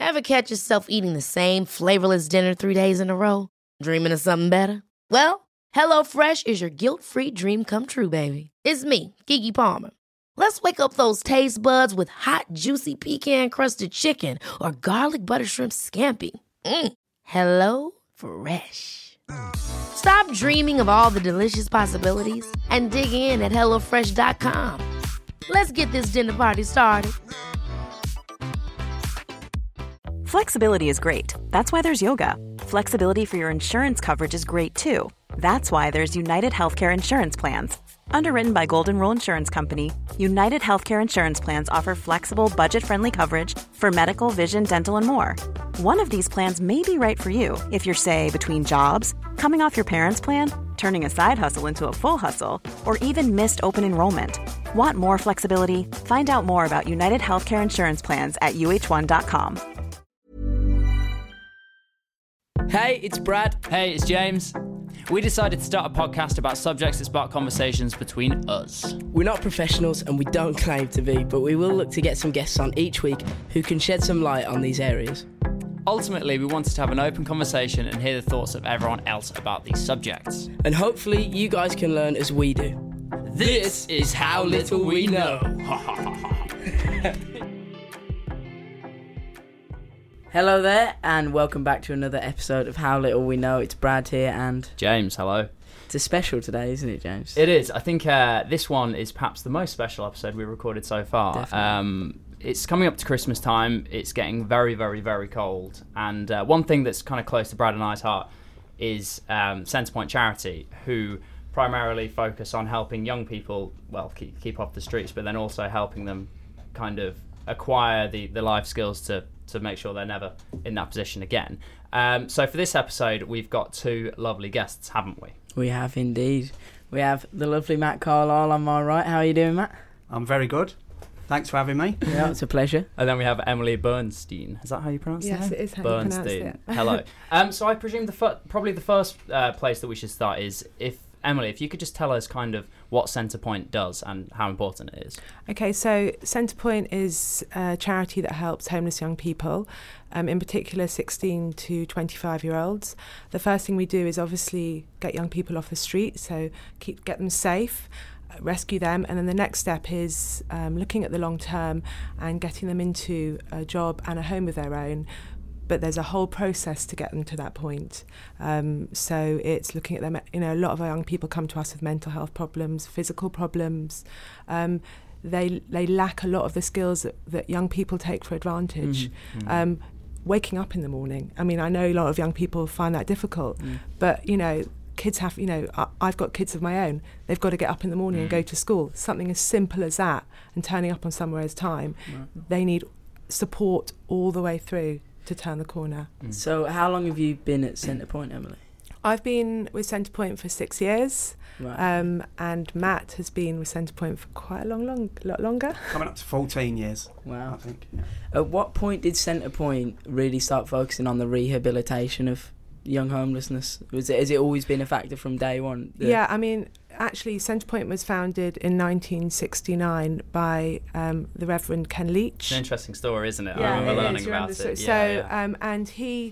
Ever catch yourself eating the same flavorless dinner 3 days in a row? Dreaming of something better? Well, HelloFresh is your guilt-free dream come true, baby. It's me, Keke Palmer. Let's wake up those taste buds with hot, juicy pecan-crusted chicken or garlic butter shrimp scampi. Hello Fresh. Stop dreaming of all the delicious possibilities and dig in at HelloFresh.com. Let's get this dinner party started. Flexibility is great. That's why there's yoga. Flexibility for your insurance coverage is great too. That's why there's United Healthcare Insurance Plans. Underwritten by Golden Rule Insurance Company, United Healthcare Insurance Plans offer flexible, budget-friendly coverage for medical, vision, dental, and more. One of these plans may be right for you if you're, say, between jobs, coming off your parents' plan, turning a side hustle into a full hustle, or even missed open enrollment. Want more flexibility? Find out more about United Healthcare Insurance Plans at uh1.com. Hey, it's Brad. Hey, it's James. We decided to start a podcast about subjects that spark conversations between us. We're not professionals and we don't claim to be, but we will look to get some guests on each week who can shed some light on these areas. Ultimately, we wanted to have an open conversation and hear the thoughts of everyone else about these subjects. And hopefully you guys can learn as we do. This is How Little We Know. Hello there, and welcome back to another episode of How Little We Know. It's Brad here, and James, hello. It's a special today, isn't it, James? It is. I think this one is perhaps the most special episode we recorded so far. Definitely. It's coming up to Christmas time. It's getting very, very, very cold. And one thing that's kind of close to Brad and I's heart is Centrepoint Charity, who primarily focus on helping young people, well, keep off the streets, but then also helping them kind of acquire the life skills to make sure they're never in that position again. So for this episode, we've got two lovely guests, haven't we? We have indeed. We have the lovely Matt Carlisle on my right. How are you doing, Matt? I'm very good. Thanks for having me. Yeah, it's a pleasure. And then we have Emily Bernstein. Is that how you pronounce it? Yes, it is how you pronounce it. Hello. So I presume probably the first place that we should start is if you could just tell us kind of what Centrepoint does and how important it is. Okay, so Centrepoint is a charity that helps homeless young people, in particular 16 to 25-year-olds. The first thing we do is obviously get young people off the street, so get them safe, rescue them, and then the next step is looking at the long term and getting them into a job and a home of their own. But there's a whole process to get them to that point. So it's looking at them. A lot of our young people come to us with mental health problems, physical problems. They lack a lot of the skills that young people take for advantage. Mm-hmm. Waking up in the morning. I mean, I know a lot of young people find that difficult, but kids have. I've got kids of my own. They've got to get up in the morning and go to school. Something as simple as that, and turning up on somewhere's time. Right. They need support all the way through to turn the corner. So how long have you been at Centrepoint, Emily? I've been with Centrepoint for 6 years, right. And Matt has been with Centrepoint for quite a lot longer. Coming up to 14 years. Wow. I think. Yeah. At what point did Centrepoint really start focusing on the rehabilitation of young homelessness? Has it always been a factor from day one? Yeah, I mean, actually, Centrepoint was founded in 1969 by the Reverend Ken Leach. It's an interesting story, isn't it? Yeah, I remember learning about it. So, and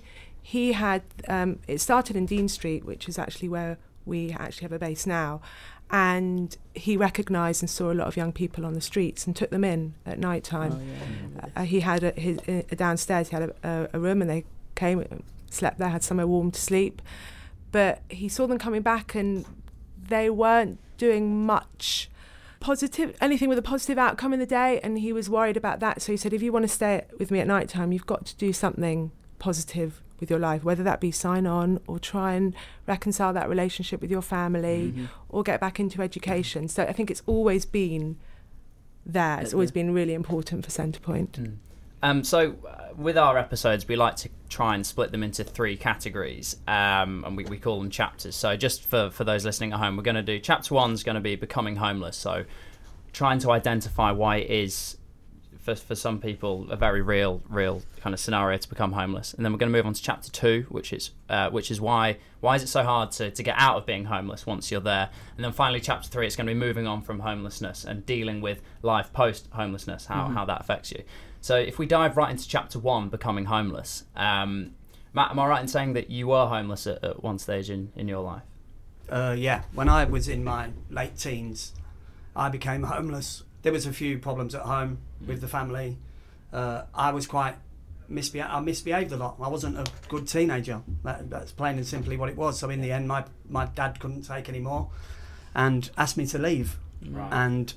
he had, it started in Dean Street, which is actually where we actually have a base now, and he recognised and saw a lot of young people on the streets and took them in at night time. He had downstairs, he had a room, and they came, slept there, had somewhere warm to sleep, but he saw them coming back and they weren't doing much anything with a positive outcome in the day, and he was worried about that. So he said, if you want to stay with me at night time, you've got to do something positive with your life, whether that be sign on or try and reconcile that relationship with your family, or get back into education. So I think it's always been there. It's always been really important for Centrepoint. So with our episodes, we like to try and split them into 3 categories, and we call them chapters. So just for those listening at home, we're going to do chapter 1 is going to be becoming homeless. So trying to identify why it is, for some people, a very real kind of scenario to become homeless. And then we're going to move on to chapter 2, which is why is it so hard to get out of being homeless once you're there. And then finally, chapter 3, it's going to be moving on from homelessness and dealing with life post-homelessness, how that affects you. So if we dive right into chapter 1, becoming homeless, Matt, am I right in saying that you were homeless at one stage in your life? Yeah, when I was in my late teens, I became homeless. There was a few problems at home with the family. I was quite I misbehaved a lot. I wasn't a good teenager. That's plain and simply what it was. So in the end, my dad couldn't take any more and asked me to leave. Right. And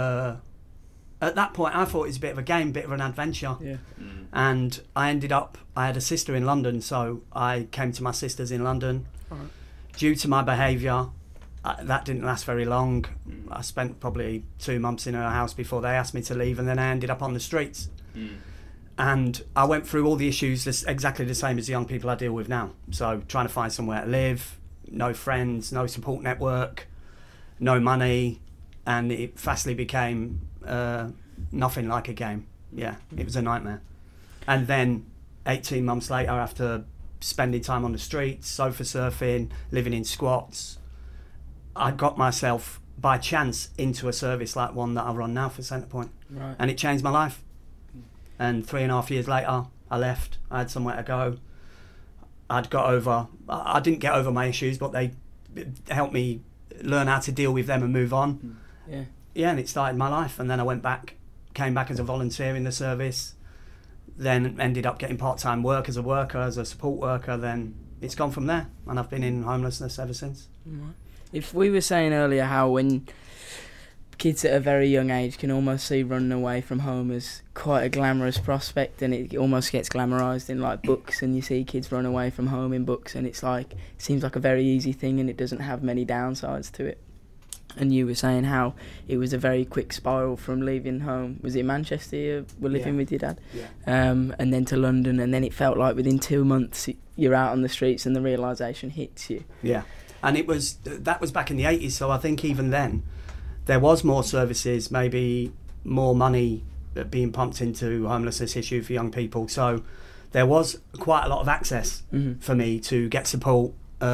at that point, I thought it was a bit of a game, bit of an adventure. Yeah. And I had a sister in London, so I came to my sister's in London. Right. Due to my behaviour, that didn't last very long. I spent probably 2 months in her house before they asked me to leave, and then I ended up on the streets. And I went through all the issues exactly the same as the young people I deal with now. So trying to find somewhere to live, no friends, no support network, no money, and it fastly became nothing like a game. Yeah, it was a nightmare. And then 18 months later, after spending time on the streets, sofa surfing, living in squats, I got myself by chance into a service like one that I run now for Centrepoint. Right. And it changed my life. And 3.5 years later, I left. I had somewhere to go. I didn't get over my issues, but they helped me learn how to deal with them and move on. Yeah. Yeah, and it started my life. And then I came back as a volunteer in the service, then ended up getting part-time work as a worker, as a support worker. Then it's gone from there, and I've been in homelessness ever since. Right. If we were saying earlier how when kids at a very young age can almost see running away from home as quite a glamorous prospect, and it almost gets glamorised in like books, and you see kids run away from home in books, and it's like, it seems like a very easy thing and it doesn't have many downsides to it. And you were saying how it was a very quick spiral from leaving home. Was it Manchester you were living with your dad? Yeah. And then to London, and then it felt like within 2 months you're out on the streets and the realisation hits you. Yeah, and that was back in the 80s, so I think even then there was more services, maybe more money being pumped into homelessness issue for young people. So there was quite a lot of access for me to get support.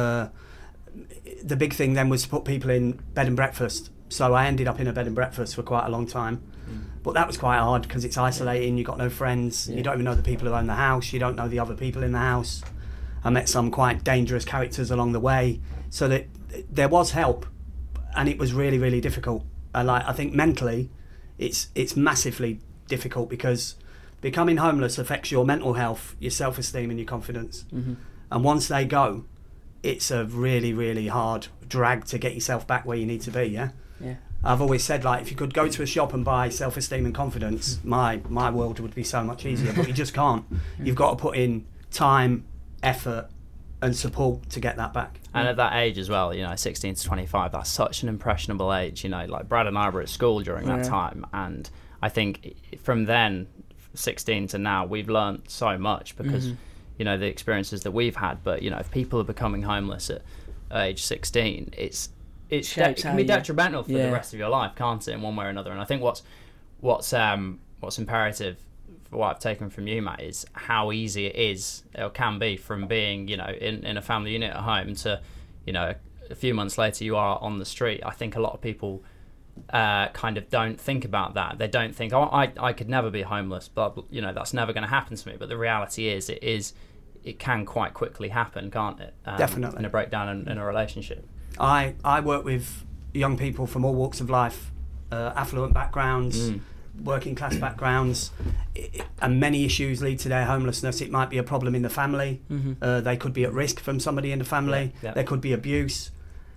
The big thing then was to put people in bed and breakfast. So I ended up in a bed and breakfast for quite a long time. But that was quite hard because it's isolating, you've got no friends, you don't even know the people who own the house, you don't know the other people in the house. I met some quite dangerous characters along the way. So that there was help, and it was really, really difficult. And I think mentally, it's massively difficult because becoming homeless affects your mental health, your self-esteem and your confidence. And once they go, it's a really, really hard drag to get yourself back where you need to be, yeah? I've always said, like, if you could go to a shop and buy self-esteem and confidence, my world would be so much easier, but you just can't. You've got to put in time, effort and support to get that back. And at that age as well, 16 to 25, that's such an impressionable age. Like Brad and I were at school during that time, and I think from then, 16 to now, we've learned so much because the experiences that we've had. But if people are becoming homeless at age 16, it can be detrimental for the rest of your life, can't it, in one way or another? And I think what's imperative for what I've taken from you, Matt, is how easy it is or can be from being in a family unit at home to a few months later you are on the street. I think a lot of people kind of don't think about that. They don't think, I could never be homeless, but that's never going to happen to me. But the reality is it can quite quickly happen, can't it? Definitely. In a breakdown in a relationship. I work with young people from all walks of life, affluent backgrounds, working class backgrounds, and many issues lead to their homelessness. It might be a problem in the family. They could be at risk from somebody in the family. There could be abuse.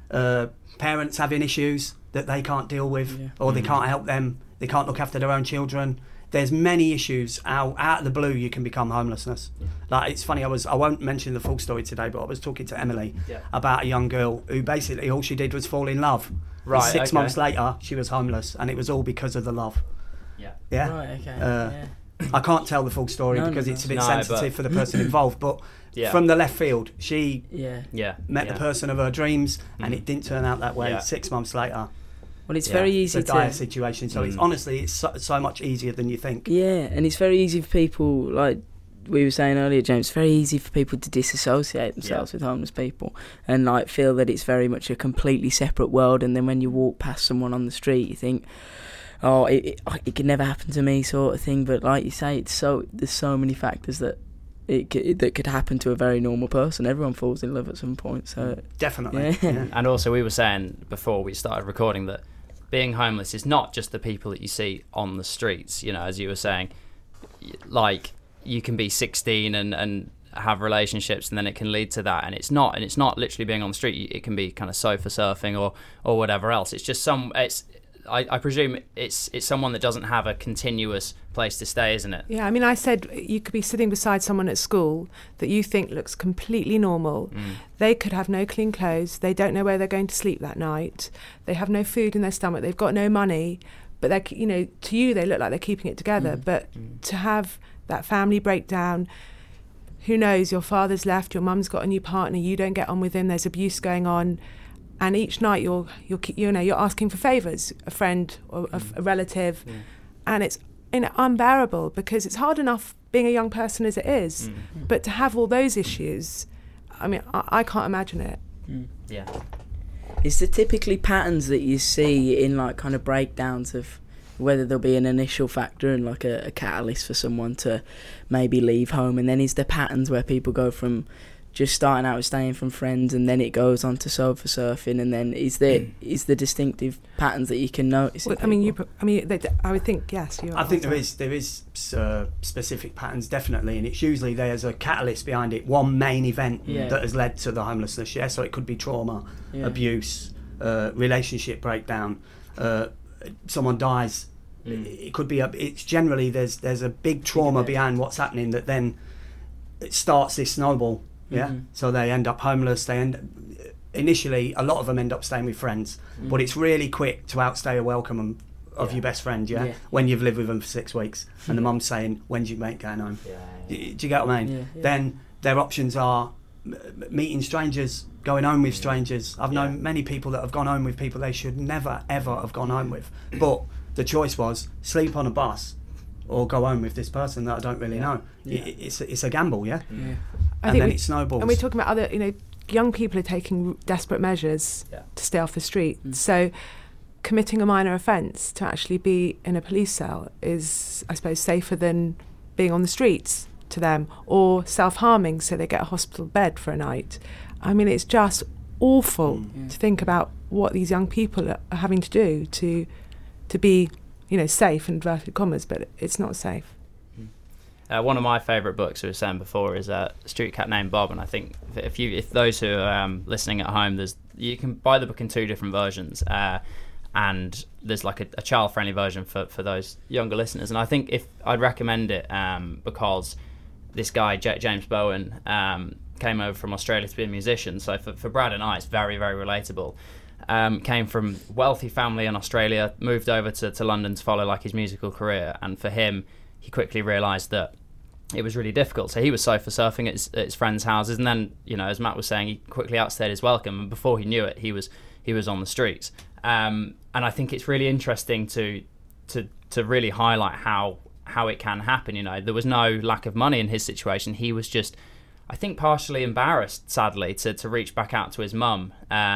Parents having issues that they can't deal with, or they can't help them. They can't look after their own children. There's many issues. Out of the blue, you can become homelessness. Like, it's funny, I won't mention the full story today, but I was talking to Emily about a young girl who basically all she did was fall in love. Right. 6 months later, she was homeless, and it was all because of the love. Yeah. Right, okay. I can't tell the full story because it's a bit sensitive for the person involved, but from the left field, she met the person of her dreams, and it didn't turn out that way. 6 months later. Well, it's very easy to... It's a dire situation, so it's honestly, it's so much easier than you think. Yeah, and it's very easy for people, like we were saying earlier, James, it's very easy for people to disassociate themselves with homeless people and like feel that it's very much a completely separate world, and then when you walk past someone on the street, you think, oh, it could never happen to me sort of thing. But like you say, there's so many factors that that could happen to a very normal person. Everyone falls in love at some point. So definitely. Yeah. And also, we were saying before we started recording that being homeless is not just the people that you see on the streets. You know, as you were saying, like you can be 16 and have relationships, and then it can lead to that. And it's not literally being on the street. It can be kind of sofa surfing or whatever else. It's just I presume it's someone that doesn't have a continuous place to stay, isn't it? Yeah, I mean, I said you could be sitting beside someone at school that you think looks completely normal. They could have no clean clothes. They don't know where they're going to sleep that night. They have no food in their stomach. They've got no money. But they're, you know, to you they look like they're keeping it together. But to have that family breakdown, who knows? Your father's left. Your mum's got a new partner. You don't get on with him. There's abuse going on. And each night you're asking for favours, a friend or a relative, and it's unbearable because it's hard enough being a young person as it is, but to have all those issues, I mean, I can't imagine it. Yeah. Is there typically patterns that you see in like kind of breakdowns of whether there'll be an initial factor and like a catalyst for someone to maybe leave home, and then is there patterns where people go from just starting out with staying from friends and then it goes on to sofa surfing, and then is there distinctive patterns that you can notice? Well, I would think yes. I think there is specific patterns definitely, and it's usually there's a catalyst behind it, one main event that has led to the homelessness. Yeah, so it could be trauma, abuse, relationship breakdown, someone dies. It could be it's generally there's a big trauma behind what's happening that then it starts this snowball. Yeah, so they end up homeless. Initially, a lot of them end up staying with friends, but it's really quick to outstay a welcome of your best friend. Yeah, when you've lived with them for 6 weeks, and the mum's saying, "When's your mate going home?" Do you get what I mean? Then their options are meeting strangers, going home with strangers. I've known many people that have gone home with people they should never ever have gone home with, but the choice was sleep on a bus or go home with this person that I don't really know. It's a gamble, I think it snowballs. And we're talking about other, young people are taking desperate measures to stay off the street. So committing a minor offence to actually be in a police cell is, I suppose, safer than being on the streets to them, or self-harming so they get a hospital bed for a night. I mean, it's just awful to think about what these young people are having to do to be, safe in inverted commas, but it's not safe. One of my favourite books, we were saying before, is Street Cat Named Bob, and I think if those who are listening at home, you can buy the book in 2 different versions, and there's like a child-friendly version for those younger listeners. And I think I'd recommend it because this guy James Bowen came over from Australia to be a musician. So for Brad and I, it's very, very relatable. Came from wealthy family in Australia, moved over to London to follow like his musical career, and for him, he quickly realised that it was really difficult. So he was sofa surfing at his friends' houses, and then, as Matt was saying, he quickly outstayed his welcome, and before he knew it, he was on the streets. And I think it's really interesting to really highlight how it can happen. There was no lack of money in his situation. He was just, I think, partially embarrassed, sadly, to reach back out to his mum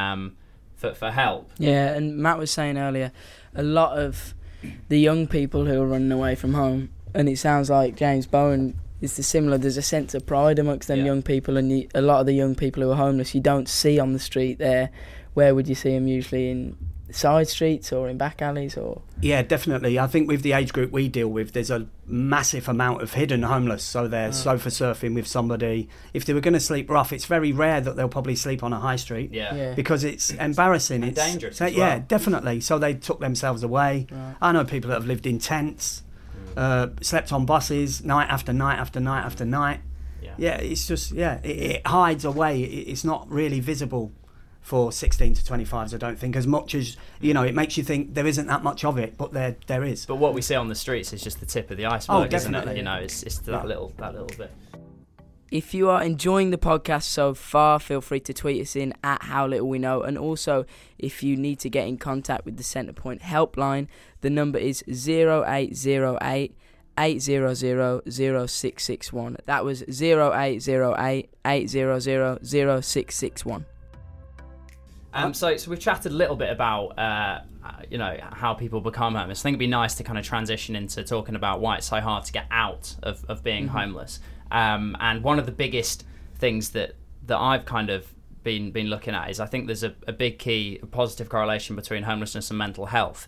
for help. Yeah, and Matt was saying earlier, a lot of the young people who are running away from home, and it sounds like James Bowen is similar. There's a sense of pride amongst them young people, and a lot of the young people who are homeless you don't see on the street there. Where would you see them usually? In side streets or in back alleys? Or yeah, definitely. I think with the age group we deal with, there's a massive amount of hidden homeless. So they're sofa surfing with somebody. If they were going to sleep rough, it's very rare that they'll probably sleep on a high street. Because it's embarrassing. And it's dangerous as well. Yeah, definitely. So they took themselves away. I know people that have lived in tents, slept on buses night after night after night after night. Yeah, it's just it hides away. It's not really visible for 16 to 25s, I don't think, as much as, it makes you think there isn't that much of it, but there is. But what we see on the streets is just the tip of the iceberg, isn't it? It's that little bit. If you are enjoying the podcast so far, feel free to tweet us in at How Little We Know. And also, if you need to get in contact with the Centrepoint helpline, the number is 0808 800 0661. That was 0808 800 0661. So we've chatted a little bit about how people become homeless. I think it'd be nice to kind of transition into talking about why it's so hard to get out of being homeless. And one of the biggest things that I've kind of been looking at is I think there's a big key, a positive correlation between homelessness and mental health.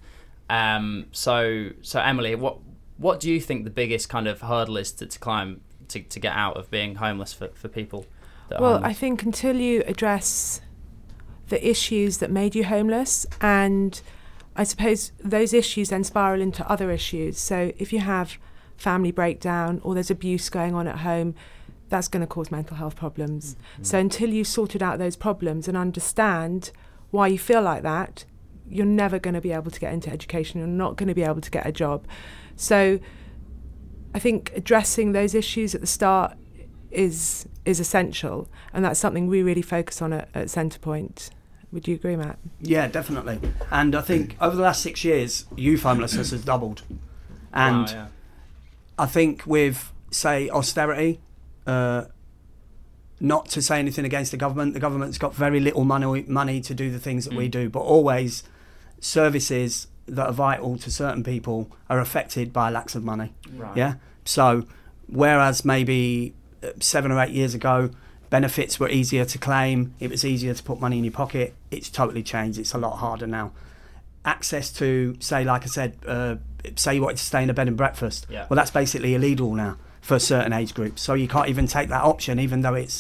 So Emily, what do you think the biggest kind of hurdle is to climb to get out of being homeless for people that are homeless? I think until you address the issues that made you homeless, and I suppose those issues then spiral into other issues. So if you have family breakdown or there's abuse going on at home, that's going to cause mental health problems. So until you've sorted out those problems and understand why you feel like that, you're never going to be able to get into education. You're not going to be able to get a job. So I think addressing those issues at the start is essential, and that's something we really focus on at Centrepoint. Would you agree, Matt? Yeah, definitely. And I think over the last 6 years, youth homelessness has doubled. And I think with, say, austerity, not to say anything against the government's got very little money to do the things that we do, but always services that are vital to certain people are affected by lacks of money. Right. Yeah. So whereas maybe 7 or 8 years ago, benefits were easier to claim, it was easier to put money in your pocket, it's totally changed. It's a lot harder now. Access to, say, like I said, say you wanted to stay in a bed and breakfast. Yeah. Well, that's basically illegal now for certain age groups. So you can't even take that option, even though it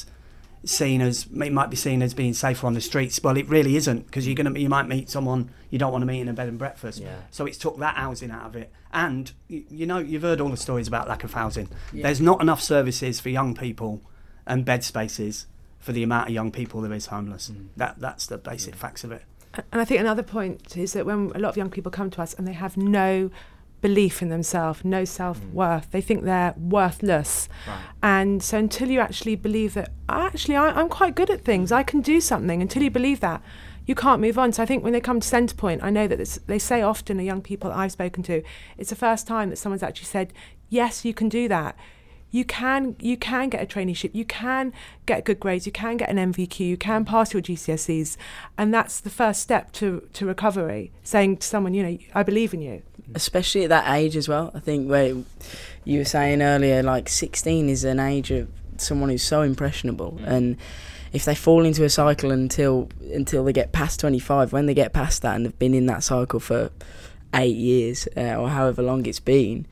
might be seen as being safer on the streets. Well, it really isn't, because you might meet someone you don't want to meet in a bed and breakfast. Yeah. So it's took that housing out of it. And you've heard all the stories about lack of housing. Yeah. There's not enough services for young people and bed spaces for the amount of young people there is homeless. That's the basic facts of it. And I think another point is that when a lot of young people come to us and they have no belief in themselves, no self-worth, they think they're worthless. Right. And so until you actually believe that, I'm quite good at things, I can do something, until you believe that, you can't move on. So I think when they come to Centrepoint, I know that they say often, the young people that I've spoken to, it's the first time that someone's actually said, yes, you can do that. You can get a traineeship, you can get good grades, you can get an MVQ, you can pass your GCSEs, and that's the first step to recovery, saying to someone, I believe in you. Especially at that age as well. I think where you were saying earlier, like 16 is an age of someone who's so impressionable, and if they fall into a cycle until they get past 25, when they get past that and have been in that cycle for 8 years or however long it's been,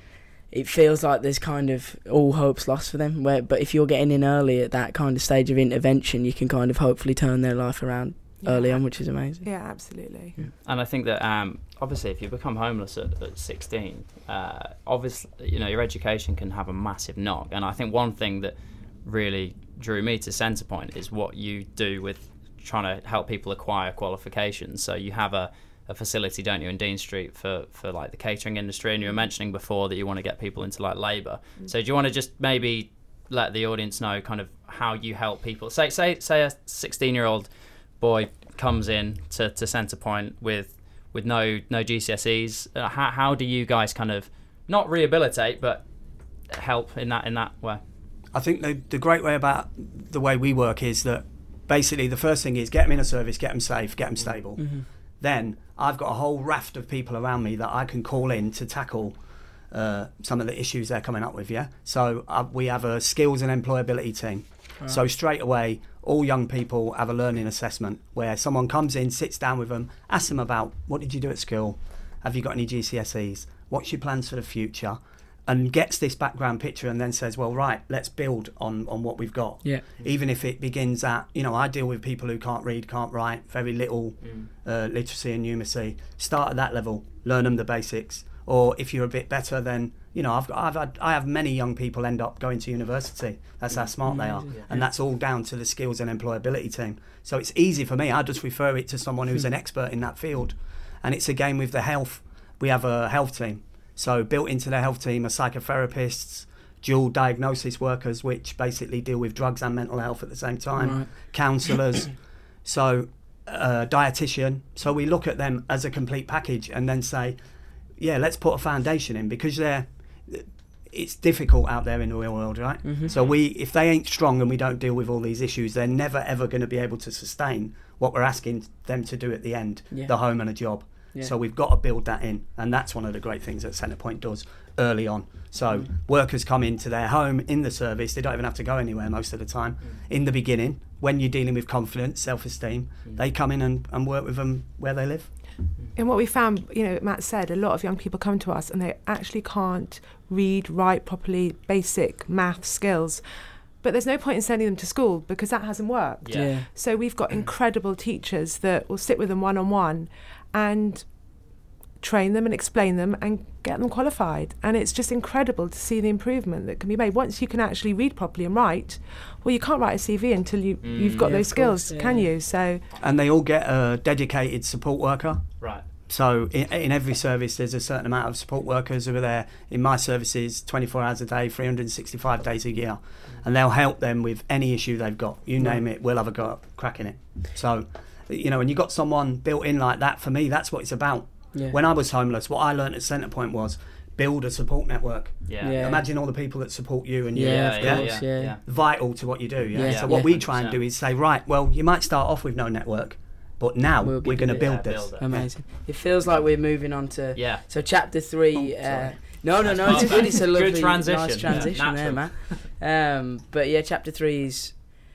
it feels like there's kind of all hope's lost for them. But if you're getting in early at that kind of stage of intervention, you can kind of hopefully turn their life around early on, which is amazing. Yeah, absolutely. Yeah. And I think that obviously if you become homeless at 16, obviously your education can have a massive knock. And I think one thing that really drew me to Centrepoint is what you do with trying to help people acquire qualifications. So you have a facility, don't you, in Dean Street for like the catering industry, and you were mentioning before that you want to get people into like labour. So do you want to just maybe let the audience know kind of how you help people? Say a 16-year-old boy comes in to Centrepoint with no GCSEs. How do you guys kind of not rehabilitate but help in that way? I think the great way about the way we work is that basically the first thing is get them in a service, get them safe, get them stable. Then I've got a whole raft of people around me that I can call in to tackle some of the issues they're coming up with. Yeah. So we have a skills and employability team. Right. So straight away, all young people have a learning assessment where someone comes in, sits down with them, asks them about what did you do at school, have you got any GCSEs, what's your plans for the future, and gets this background picture, and then says, well, right, let's build on what we've got. Yeah. Even if it begins at, I deal with people who can't read, can't write, very little literacy and numeracy. Start at that level, learn them the basics. Or if you're a bit better, then I have many young people end up going to university. That's how smart they are, and that's all down to the skills and employability team. So it's easy for me. I just refer it to someone who's an expert in that field, and it's again with the health. We have a health team. So built into the health team are psychotherapists, dual diagnosis workers, which basically deal with drugs and mental health at the same time, counsellors, so dietitian. So we look at them as a complete package and then say, yeah, let's put a foundation in, because it's difficult out there in the real world, right? So if they ain't strong and we don't deal with all these issues, they're never ever going to be able to sustain what we're asking them to do at the end, the home and a job. So we've got to build that in, and that's one of the great things that Centrepoint does early on. So workers come into their home in the service, they don't even have to go anywhere most of the time. In the beginning, when you're dealing with confidence, self-esteem, they come in and work with them where they live. And what we found, Matt said, a lot of young people come to us and they actually can't read, write properly, basic math skills. But there's no point in sending them to school because that hasn't worked. So we've got incredible teachers that will sit with them one-on-one and train them and explain them and get them qualified. And it's just incredible to see the improvement that can be made. Once you can actually read properly and write, well, you can't write a CV until you've got those skills, can you? So, and they all get a dedicated support worker. Right. So in every service, there's a certain amount of support workers who are there. In my services, 24 hours a day, 365 days a year. And they'll help them with any issue they've got. You name it, we'll have a go at cracking it. So, when you've got someone built in like that, for me, that's what it's about. When I was homeless, what I learned at Centrepoint was build a support network. Imagine all the people that support you and you. Vital to what you do. So what we try and do is say, right, well, you might start off with no network, but now we're going to build this. Amazing. It feels like we're moving on to so chapter 3. No, it's good. It's a lovely, nice transition there, man. But yeah, chapter 3 is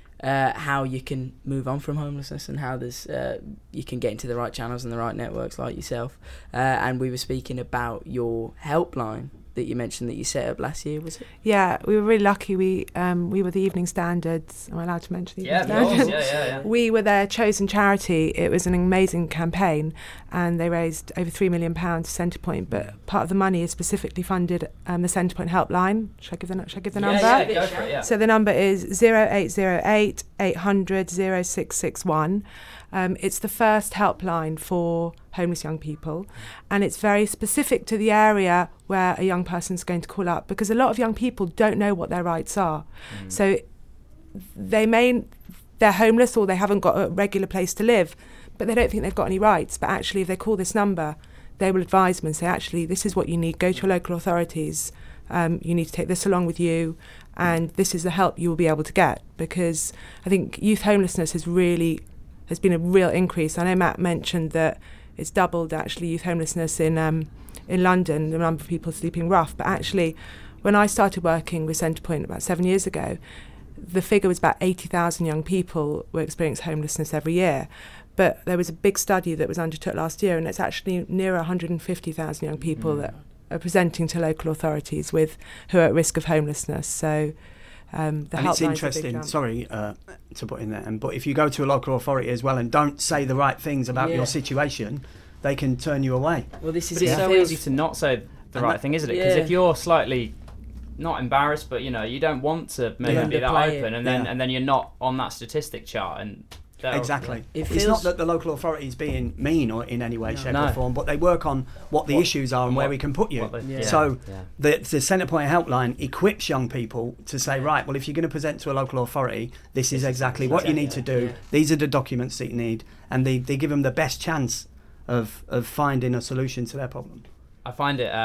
how you can move on from homelessness and how there's you can get into the right channels and the right networks like yourself. And we were speaking about your helpline that you mentioned that you set up last year, was it? Yeah, we were really lucky. We were the Evening Standards. Am I allowed to mention the Evening Standards? Yeah. We were their chosen charity. It was an amazing campaign, and they raised over £3 million to Centrepoint. But part of the money is specifically funded the Centrepoint helpline. Should I give the number? Yeah, go for it, So the number is 0808 800 0661. It's the first helpline for homeless young people, and it's very specific to the area where a young person's going to call up, because a lot of young people don't know what their rights are. So they're homeless or they haven't got a regular place to live, but they don't think they've got any rights. But actually, if they call this number, they will advise them and say, actually, this is what you need. Go to your local authorities. You need to take this along with you, and this is the help you will be able to get. Because I think youth homelessness has been a real increase. I know Matt mentioned that it's doubled, actually, youth homelessness in London, the number of people sleeping rough. But actually, when I started working with Centrepoint about 7 years ago, the figure was about 80,000 young people were experiencing homelessness every year. But there was a big study that was undertook last year, and it's actually nearer 150,000 young people that are presenting to local authorities who are at risk of homelessness. So and it's interesting, sorry to put in there, but if you go to a local authority as well and don't say the right things about your situation, they can turn you away. Well, it's so easy to not say the right thing, isn't it? Because if you're slightly not embarrassed, but you don't want to maybe be that open, and then you're not on that statistic chart, and exactly. It's not that the local authority is being mean or in any way, shape or form, but they work on what the issues are and where we can put you. So the Centrepoint helpline equips young people to say, right, well, if you're going to present to a local authority, this is exactly what you need to do. These are the documents that you need, and they give them the best chance of finding a solution to their problem. I find it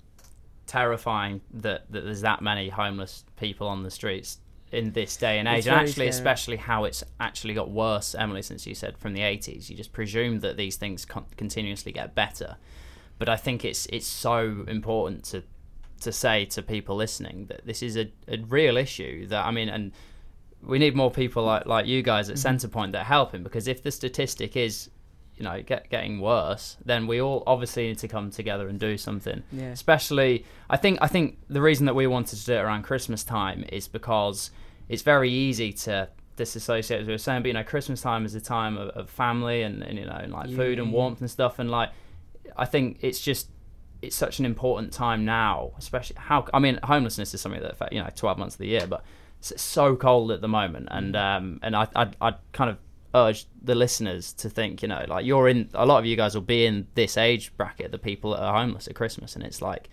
terrifying that there's that many homeless people on the streets in this day and age, and actually especially how it's actually got worse, Emily, since you said from the 80s. You just presume that these things continuously get better, but I think it's so important to say to people listening that this is a real issue, that and we need more people like you guys at Centrepoint that are helping, because if the statistic is getting worse, then we all obviously need to come together and do something. Especially, I think the reason that we wanted to do it around Christmas time is because it's very easy to disassociate, as we were saying, but Christmas time is a time of family and food and warmth and stuff, and I think it's such an important time now, especially homelessness is something that affects 12 months of the year, but it's so cold at the moment, and I'd kind of urge the listeners to think, you're in, a lot of you guys will be in this age bracket, the people that are homeless at Christmas, and it's like,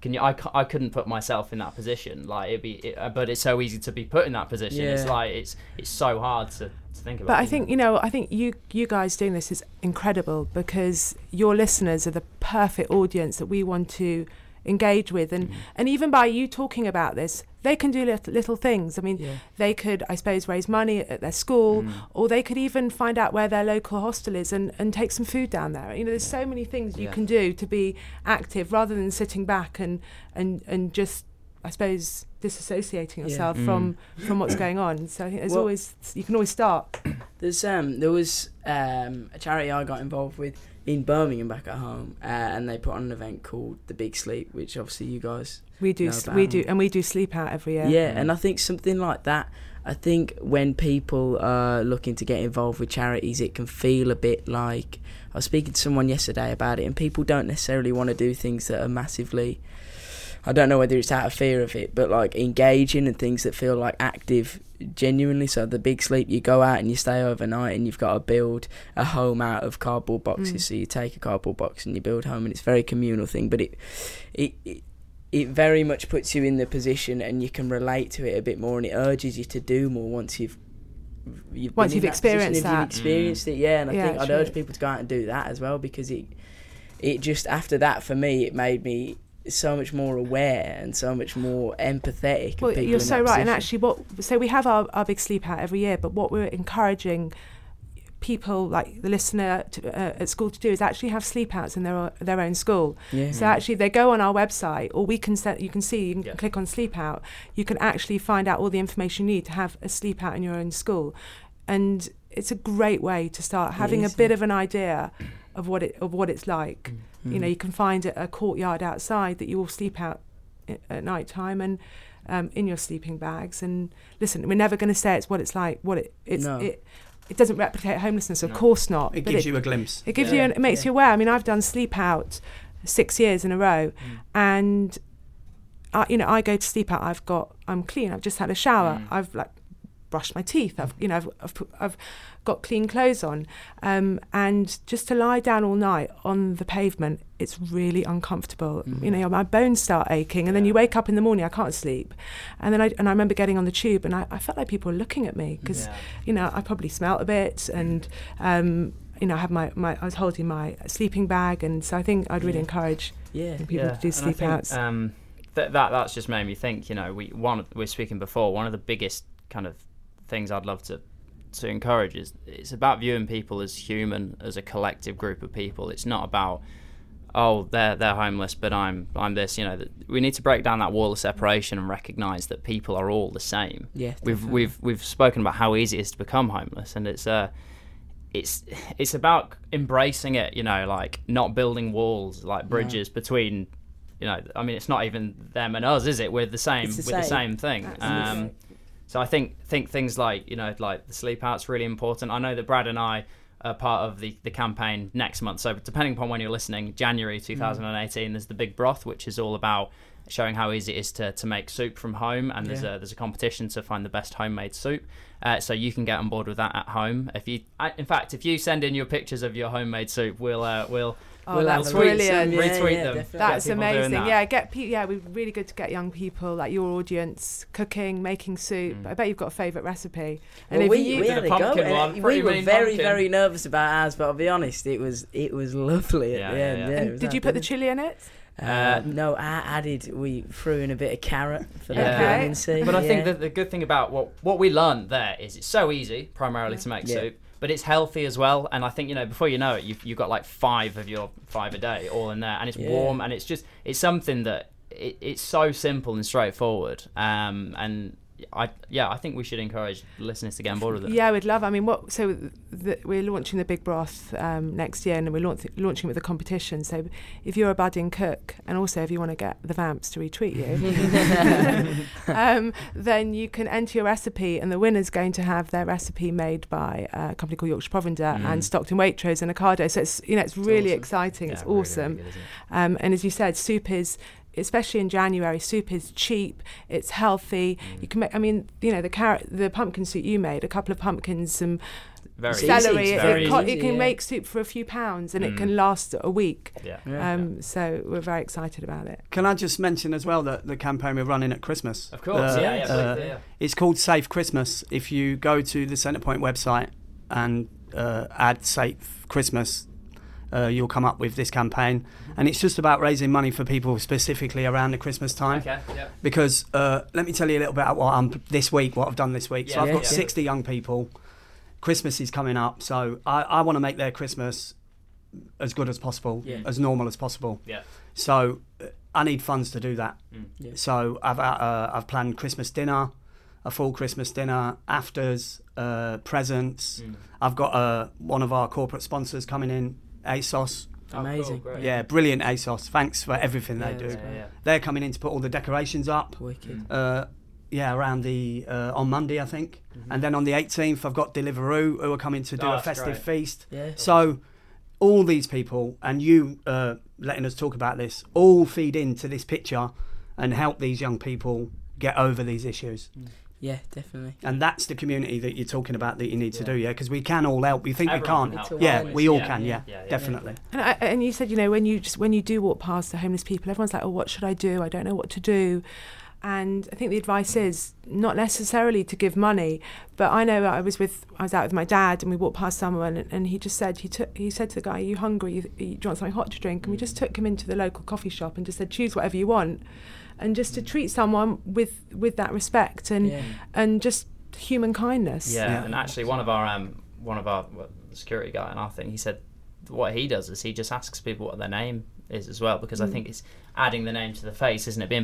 I couldn't put myself in that position, but it's so easy to be put in that position. It's like it's so hard to think about. But I think you guys doing this is incredible, because your listeners are the perfect audience that we want to engage with. And even by you talking about this, they can do little things. I mean, they could, I suppose, raise money at their school, or they could even find out where their local hostel is and take some food down there. You know, there's so many things you can do to be active rather than sitting back and just, I suppose, disassociating yourself from what's going on. So I think you can always start. There was a charity I got involved with in Birmingham back at home, and they put on an event called The Big Sleep, which obviously you guys we do sleep out every year. Yeah, and I think something like that. I think when people are looking to get involved with charities, it can feel a bit like, I was speaking to someone yesterday about it, and people don't necessarily want to do things that are massively, I don't know whether it's out of fear of it, but like engaging and things that feel like active genuinely. So The Big Sleep, you go out and you stay overnight and you've got to build a home out of cardboard boxes. So you take a cardboard box and you build home, and it's a very communal thing, but it very much puts you in the position and you can relate to it a bit more, and it urges you to do more once you've experienced that. You've experienced it, and I think I'd urge people to go out and do that as well, because it just, after that, for me, it made me so much more aware and so much more empathetic. Well, you're so right. And actually, so we have our big sleep out every year, but what we're encouraging people like the listener at school to do is actually have sleep outs in their own school. So actually they go on our website, or you can click on sleep out. You can actually find out all the information you need to have a sleep out in your own school, and it's a great way to start having a bit of an idea of what it's like. You know, you can find a courtyard outside that you all sleep out at night time, and in your sleeping bags. And listen, we're never going to say it's what it's like. It doesn't replicate homelessness, of course not. It gives you a glimpse. It gives you, it makes you aware. I mean, I've done sleep out 6 years in a row, and I go to sleep out. I'm clean. I've just had a shower. I've brushed my teeth. I've got clean clothes on, and just to lie down all night on the pavement, it's really uncomfortable. My bones start aching, and then you wake up in the morning, I can't sleep, and then I remember getting on the tube, and I felt like people were looking at me because I probably smelt a bit, and I have I was holding my sleeping bag, and so I think I'd really encourage people to do sleep outs. That's just made me think. We're speaking before. One of the biggest kind of things I'd love to encourage is it's about viewing people as human, as a collective group of people. It's not about, oh, they're homeless, but I'm this. We need to break down that wall of separation and recognise that people are all the same. Yeah, we've spoken about how easy it is to become homeless, and it's about embracing it. Like not building walls, like bridges between. I mean, it's not even them and us, is it? We're the same. The same thing. So I think things like like the sleep out's really important. I know that Brad and I are part of the campaign next month. So depending upon when you're listening, January 2018, there's the Big Broth, which is all about showing how easy it is to make soup from home, and there's a competition to find the best homemade soup. So you can get on board with that at home. If you send in your pictures of your homemade soup, we'll that's brilliant. Retweet them. That's amazing. We're really good to get young people like your audience cooking, making soup. I bet you've got a favourite recipe. And we had a go. We were very nervous about ours, but I'll be honest, it was lovely at the end. And did you put the chilli in it? No, we threw in a bit of carrot for the vitamin C. But I think that the good thing about what we learned there is it's so easy, primarily to make soup, but it's healthy as well. And I think before you know it, you've got like 5 of your 5 a day all in there, and it's warm, and it's something that it's so simple and straightforward. And I think we should encourage listeners to get on board with it. Yeah, we'd love. I mean, we're launching the Big Broth next year, and we're launching with a competition. So if you're a budding cook, and also if you want to get the Vamps to retweet you, then you can enter your recipe, and the winner's going to have their recipe made by a company called Yorkshire Provender and Stockton Waitrose and Ocado. So it's really awesome. Exciting. Yeah, it's awesome. Really good, and as you said, soup is. Especially in January, soup is cheap. It's healthy. You can make. I mean, the pumpkin soup you made, a couple of pumpkins, some celery. It can make soup for a few pounds, and it can last a week. So we're very excited about it. Can I just mention as well that the campaign we're running at Christmas? Of course, It's called Safe Christmas. If you go to the Centrepoint website and add Safe Christmas, you'll come up with this campaign, and it's just about raising money for people specifically around the Christmas time. Okay, yeah. Because let me tell you a little bit about what I've done this week. So I've got 60 young people. Christmas is coming up, so I want to make their Christmas as good as possible, as normal as possible. Yeah. So I need funds to do that. So I've planned Christmas dinner, a full Christmas dinner, afters, presents. I've got one of our corporate sponsors coming in, ASOS. Amazing. Cool, yeah, brilliant ASOS. Thanks for everything they do. They're coming in to put all the decorations up. Wicked. Around the on Monday, I think. And then on the 18th, I've got Deliveroo who are coming to do a festive feast. Yeah. So all these people and you letting us talk about this all feed into this picture and help these young people get over these issues. Yeah, definitely. And that's the community that you're talking about that you need to do, because we can all help. We think Everyone we can't. can help. Yeah, we all can, definitely. And you said, when you do walk past the homeless people, everyone's like, oh, what should I do? I don't know what to do. And I think the advice is not necessarily to give money, but I know I was out with my dad and we walked past someone and he just said, he said to the guy, are you hungry? Do you want something hot to drink? And we just took him into the local coffee shop and just said, choose whatever you want. And just to treat someone with that respect and just human kindness. Yeah, and actually one of our security guy in our thing, he said what he does is he just asks people what their name is as well, because I think it's adding the name to the face, isn't it? Being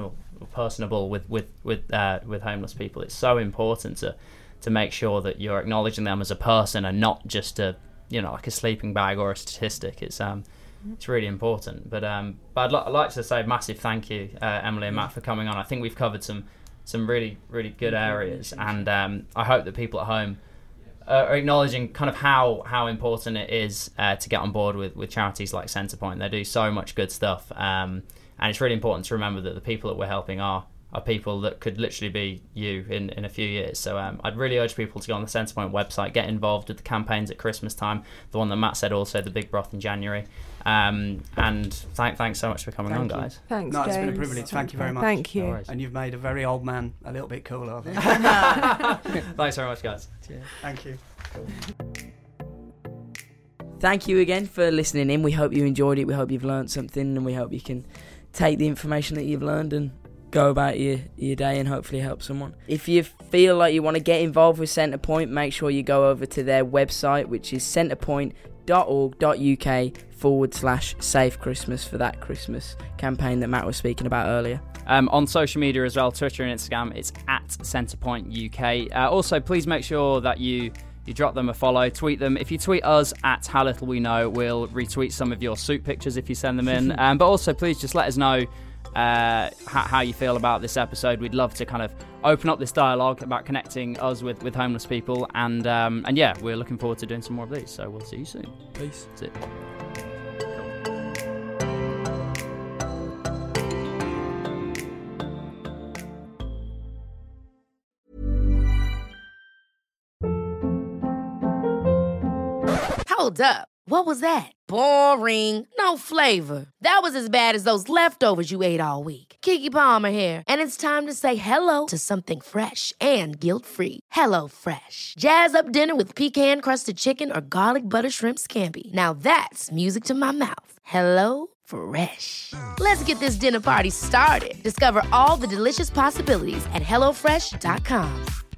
personable with homeless people. It's so important to make sure that you're acknowledging them as a person and not just like a sleeping bag or a statistic. It's really important. But I'd like to say a massive thank you, Emily and Matt, for coming on. I think we've covered some really, really good areas, and I hope that people at home are acknowledging kind of how important it is to get on board with charities like Centrepoint. They do so much good stuff, and it's really important to remember that the people that we're helping are people that could literally be you in a few years. So I'd really urge people to go on the Centrepoint website, get involved with the campaigns at Christmas time, the one that Matt said also, the Big Broth in January. And thanks so much for coming on, guys. Thanks, James. It's been a privilege. Thank you very much. Thank you. No, and you've made a very old man a little bit cooler, I think. Thanks very much, guys. Cheers. Thank you. Thank you again for listening in. We hope you enjoyed it. We hope you've learned something, and we hope you can take the information that you've learned and go about your day and hopefully help someone. If you feel like you want to get involved with Centrepoint, make sure you go over to their website, which is centrepoint.org.uk/Safe Christmas for that Christmas campaign that Matt was speaking about earlier. On social media as well, Twitter and Instagram, it's at Centrepoint UK. Also, please make sure that you drop them a follow, tweet them. If you tweet us at How Little We Know, we'll retweet some of your soup pictures if you send them in. But also, please just let us know how you feel about this episode. We'd love to kind of open up this dialogue about connecting us with homeless people, and yeah, we're looking forward to doing some more of these, so we'll see you soon. Peace. That's it. Hold up. What was that? Boring. No flavor. That was as bad as those leftovers you ate all week. Keke Palmer here, and it's time to say hello to something fresh and guilt-free. Hello Fresh. Jazz up dinner with pecan-crusted chicken or garlic butter shrimp scampi. Now that's music to my mouth. Hello Fresh. Let's get this dinner party started. Discover all the delicious possibilities at HelloFresh.com.